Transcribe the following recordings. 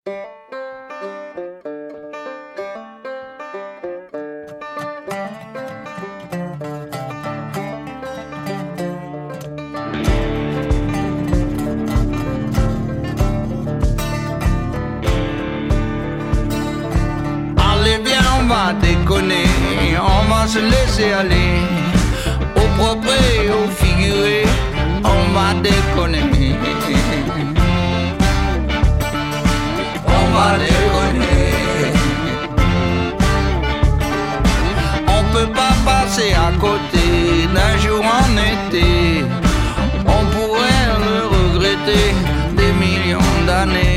Déconner, on va se laisser aller au propre et au figuré, on va déconner, on va déconner. On peut pas passer à côté d'un jour en été, on pourrait le regretter des millions d'années.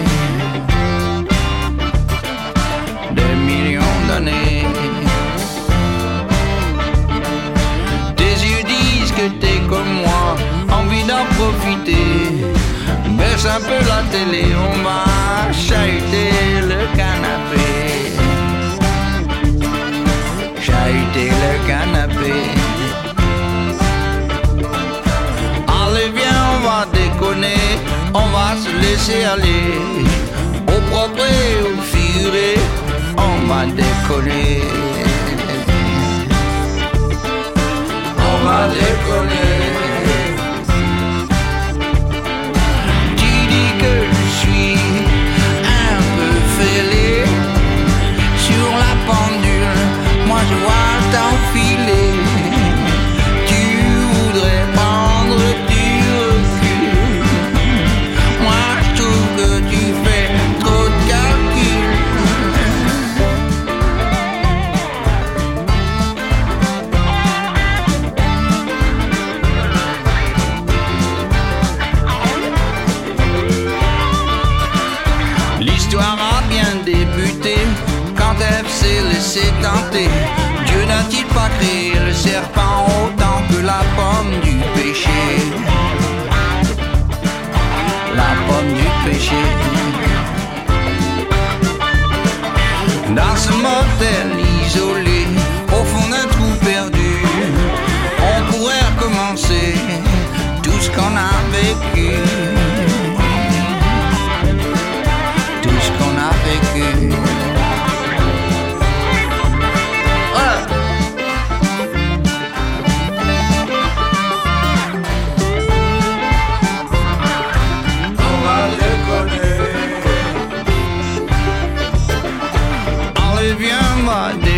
Tes yeux disent que t'es comme moi, envie d'en profiter. Baisse un peu la télé, on va chahuter le canapé. Chahuter le canapé. Allez viens, on va déconner, on va se laisser aller au propre et au figuré. On va décoller, on va décoller. Tu dis que je suis un peu fêlé sur la pendule, moi je vois t'enfiler. Tu voudrais prendre du recul, moi je trouve que tu fais trop de calculs. L'histoire a bien débuté quand Ève s'est laissé tenter. Dieu n'a-t-il pas créé le serpent autant que la pomme du péché? La pomme du péché. Dans ce motel isolé, au fond d'un trou perdu, on pourrait recommencer tout ce qu'on a vécu. Vécu. On va déconner. Allez viens, moi.